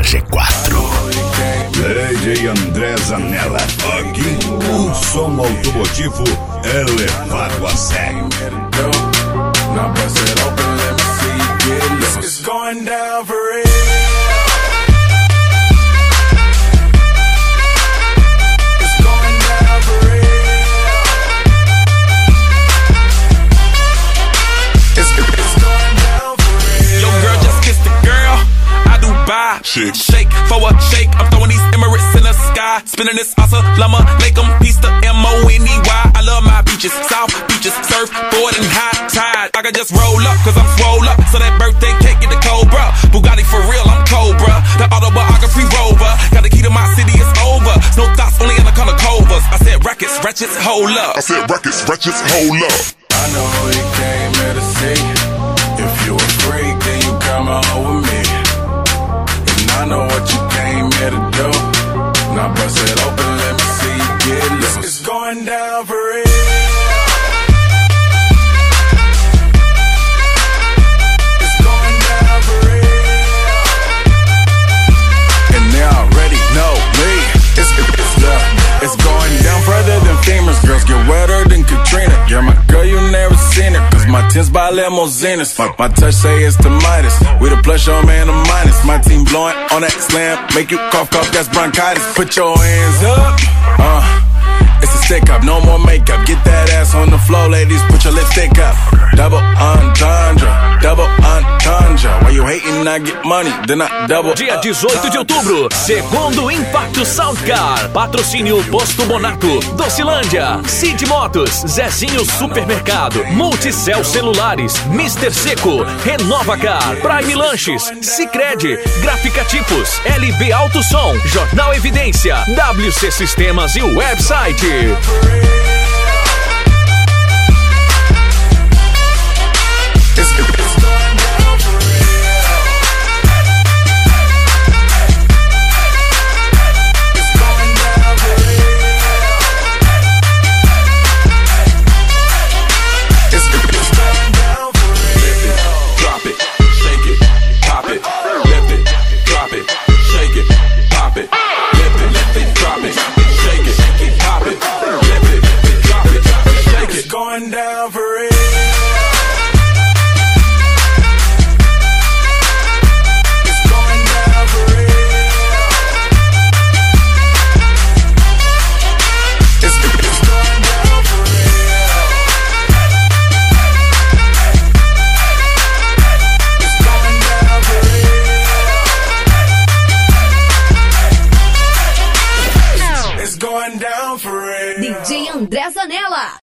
G4. DJ André Zanella. Aqui o som automotivo é levado a sério. Now bust it open, let me see you get loose. It's going down for real. It's going down for real. It's going down for real. Yo, girl, just kiss the girl. I do buy. Shake for a shake. I'm throwing these Emirates in the sky. Spinning this Assalamu alaikum. Peace to Money. I love my beaches, South beaches, surfboard and high tide. I can just roll up, cause I'm swole up. So that birthday cake get the Cobra. Bugatti for real, I'm Cobra. The autobiography rover. Got the key to my city, it's over. No thoughts, only in the color covers. I said rackets, wretches, hold up. I said rackets, wretches, hold up. I know you came here to see. If you a freak, then you come on with me. And I know what you came here to do. Now bust it open, let me see you get loose. It's going down for real. It's going down for real. And they already know me. It's going down further than famous. Girls get wetter than Katrina. You're my girl, you never seen it. Cause my tins by limousines. My touch say it's the Midas. We the plus, your man the minus. My team blowing on that slam. Make you cough, that's bronchitis. Put your hands up. It's a stick up, no more makeup. Get that ass on the floor, ladies. Put your lipstick up. Double entendre, double entendre. Why you hating? I get money, then I double. Dia 18 de outubro, segundo Impacto Soundcar. Patrocínio Posto Monaco, Docilândia, Cid Motos, Zezinho Supermercado, Multicel Celulares, Mr. Seco, Renova Car, Prime Lanches, Sicredi, Gráfica Tipos, LB Alto Som, Jornal Evidência, WC Sistemas e o website. Going down for real. It's going down for real. It's going down for real. It's going down for real. It's going down for real. DJ André Zanella.